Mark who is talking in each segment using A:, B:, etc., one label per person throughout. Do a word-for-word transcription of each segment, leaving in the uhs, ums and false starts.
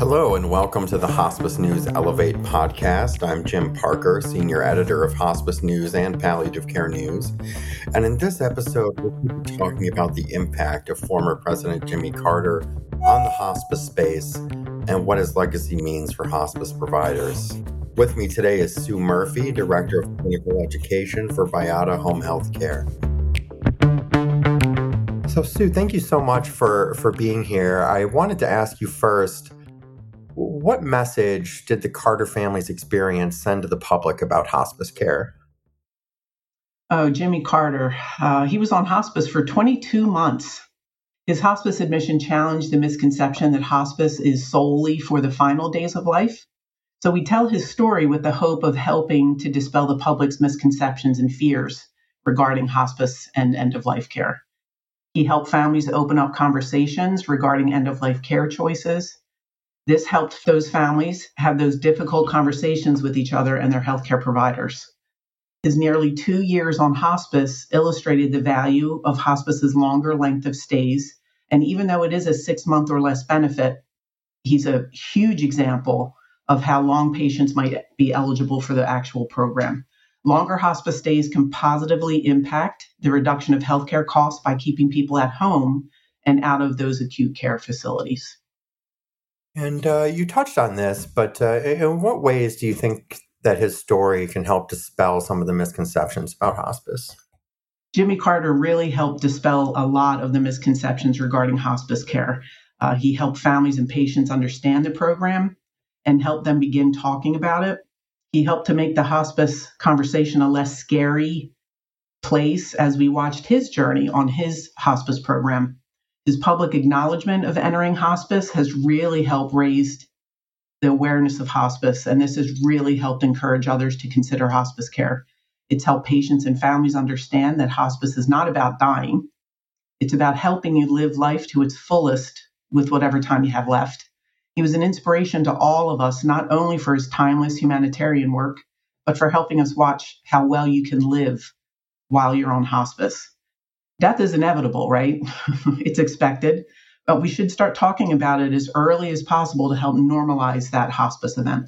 A: Hello and welcome to the Hospice News Elevate podcast. I'm Jim Parker, Senior Editor of Hospice News and Palliative Care News. And in this episode, we'll be talking about the impact of former President Jimmy Carter on the hospice space and what his legacy means for hospice providers. With me today is Sue Murphy, Director of Clinical Education for Bayada Home Health Care. So Sue, thank you so much for, for being here. I wanted to ask you first, what message did the Carter family's experience send to the public about hospice care?
B: Oh, Jimmy Carter. Uh, he was on hospice for twenty-two months. His hospice admission challenged the misconception that hospice is solely for the final days of life. So we tell his story with the hope of helping to dispel the public's misconceptions and fears regarding hospice and end-of-life care. He helped families open up conversations regarding end-of-life care choices. This helped those families have those difficult conversations with each other and their healthcare providers. His nearly two years on hospice illustrated the value of hospice's longer length of stays. And even though it is a six-month or less benefit, he's a huge example of how long patients might be eligible for the actual program. Longer hospice stays can positively impact the reduction of healthcare costs by keeping people at home and out of those acute care facilities.
A: And uh, you touched on this, but uh, in what ways do you think that his story can help dispel some of the misconceptions about hospice?
B: Jimmy Carter really helped dispel a lot of the misconceptions regarding hospice care. Uh, he helped families and patients understand the program and help them begin talking about it. He helped to make the hospice conversation a less scary place as we watched his journey on his hospice program. His public acknowledgement of entering hospice has really helped raise the awareness of hospice, and this has really helped encourage others to consider hospice care. It's helped patients and families understand that hospice is not about dying. It's about helping you live life to its fullest with whatever time you have left. He was an inspiration to all of us, not only for his timeless humanitarian work, but for helping us watch how well you can live while you're on hospice. Death is inevitable, right? It's expected, but we should start talking about it as early as possible to help normalize that hospice event.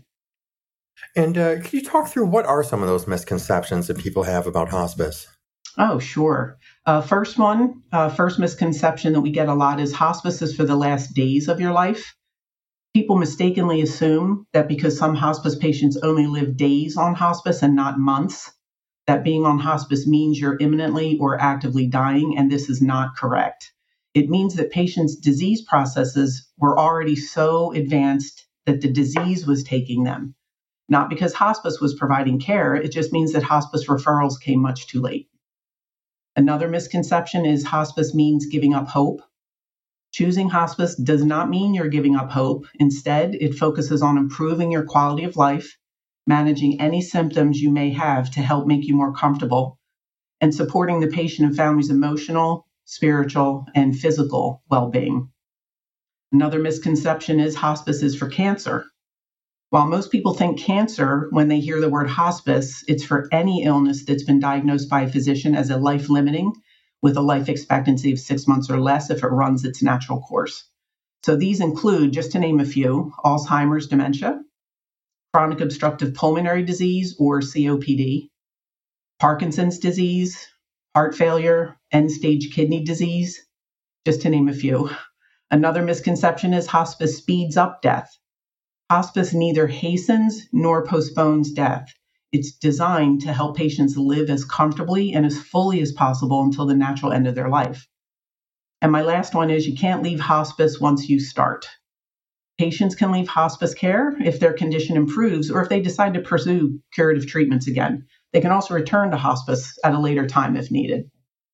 A: And uh, could you talk through what are some of those misconceptions that people have about hospice?
B: Oh, sure. Uh, first one, uh, first misconception that we get a lot is hospice is for the last days of your life. People mistakenly assume that because some hospice patients only live days on hospice and not months, that being on hospice means you're imminently or actively dying, and this is not correct. It means that patients' disease processes were already so advanced that the disease was taking them. Not because hospice was providing care, it just means that hospice referrals came much too late. Another misconception is hospice means giving up hope. Choosing hospice does not mean you're giving up hope. Instead, it focuses on improving your quality of life, managing any symptoms you may have to help make you more comfortable, and supporting the patient and family's emotional, spiritual, and physical well-being. Another misconception is hospice is for cancer. While most people think cancer when they hear the word hospice, it's for any illness that's been diagnosed by a physician as a life-limiting with a life expectancy of six months or less if it runs its natural course. So these include, just to name a few, Alzheimer's dementia, chronic obstructive pulmonary disease or C O P D, Parkinson's disease, heart failure, end-stage kidney disease, just to name a few. Another misconception is hospice speeds up death. Hospice neither hastens nor postpones death. It's designed to help patients live as comfortably and as fully as possible until the natural end of their life. And my last one is you can't leave hospice once you start. Patients can leave hospice care if their condition improves or if they decide to pursue curative treatments again. They can also return to hospice at a later time if needed.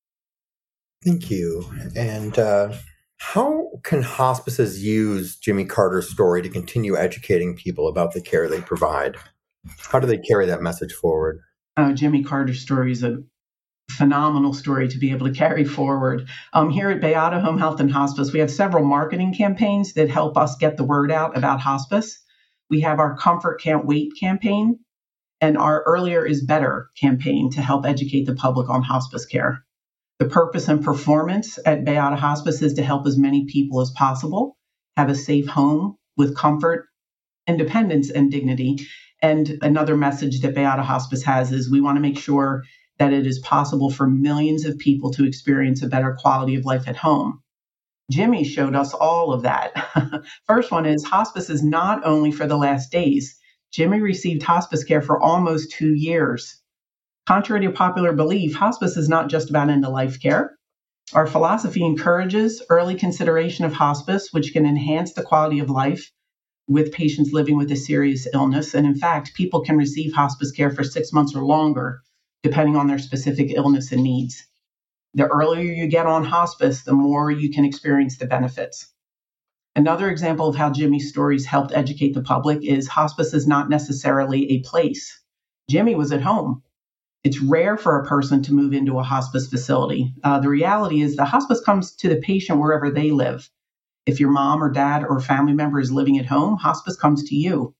A: Thank you. And uh, how can hospices use Jimmy Carter's story to continue educating people about the care they provide? How do they carry that message forward?
B: Oh, Jimmy Carter's story is a phenomenal story to be able to carry forward. Um, here at Bayada Home Health and Hospice, we have several marketing campaigns that help us get the word out about hospice. We have our Comfort Can't Wait campaign and our Earlier is Better campaign to help educate the public on hospice care. The purpose and performance at Bayada Hospice is to help as many people as possible have a safe home with comfort, independence, and dignity. And another message that Beata Hospice has is we want to make sure that it is possible for millions of people to experience a better quality of life at home. Jimmy showed us all of that. First one is hospice is not only for the last days. Jimmy received hospice care for almost two years. Contrary to popular belief, hospice is not just about end-of-life care. Our philosophy encourages early consideration of hospice, which can enhance the quality of life with patients living with a serious illness. And in fact, people can receive hospice care for six months or longer, depending on their specific illness and needs. The earlier you get on hospice, the more you can experience the benefits. Another example of how Jimmy's stories helped educate the public is hospice is not necessarily a place. Jimmy was at home. It's rare for a person to move into a hospice facility. Uh, the reality is the hospice comes to the patient wherever they live. If your mom or dad or family member is living at home, hospice comes to you.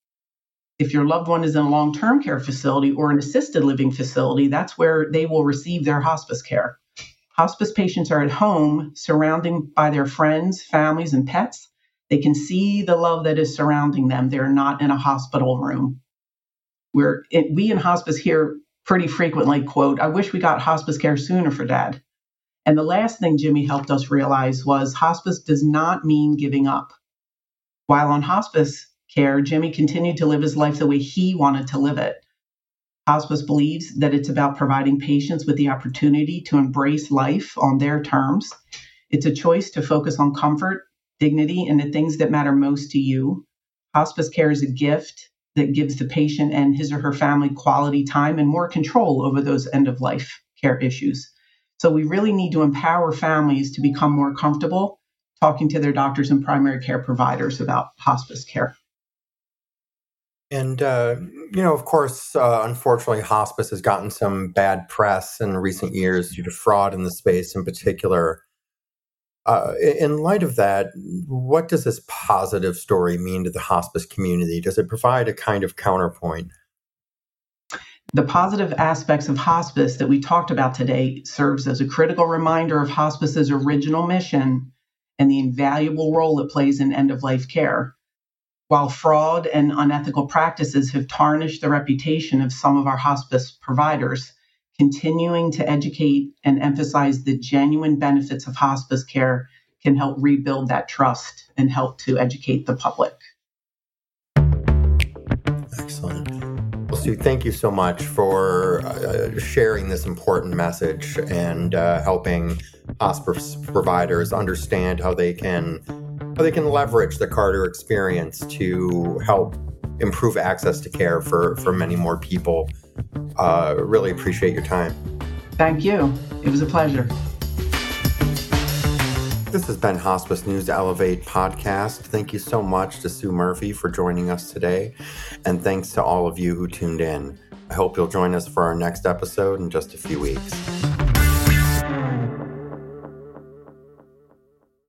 B: If your loved one is in a long-term care facility or an assisted living facility, that's where they will receive their hospice care. Hospice patients are at home, surrounded by their friends, families, and pets. They can see the love that is surrounding them. They're not in a hospital room. We're, it, we in hospice hear pretty frequently, quote, "I wish we got hospice care sooner for Dad." And the last thing Jimmy helped us realize was hospice does not mean giving up. While on hospice care, Jimmy continued to live his life the way he wanted to live it. Hospice believes that it's about providing patients with the opportunity to embrace life on their terms. It's a choice to focus on comfort, dignity, and the things that matter most to you. Hospice care is a gift that gives the patient and his or her family quality time and more control over those end-of-life care issues. So we really need to empower families to become more comfortable talking to their doctors and primary care providers about hospice care.
A: And, uh, you know, of course, uh, unfortunately, hospice has gotten some bad press in recent years due to fraud in the space in particular. Uh, in light of that, what does this positive story mean to the hospice community? Does it provide a kind of counterpoint?
B: The positive aspects of hospice that we talked about today serves as a critical reminder of hospice's original mission and the invaluable role it plays in end-of-life care. While fraud and unethical practices have tarnished the reputation of some of our hospice providers, continuing to educate and emphasize the genuine benefits of hospice care can help rebuild that trust and help to educate the public.
A: Excellent. Well, Sue, thank you so much for uh, sharing this important message and uh, helping hospice providers understand how they can how they can leverage the Carter experience to help improve access to care for, for many more people. Uh, really appreciate your time.
B: Thank you. It was a pleasure.
A: This has been Hospice News Elevate podcast. Thank you so much to Sue Murphy for joining us today. And thanks to all of you who tuned in. I hope you'll join us for our next episode in just a few weeks.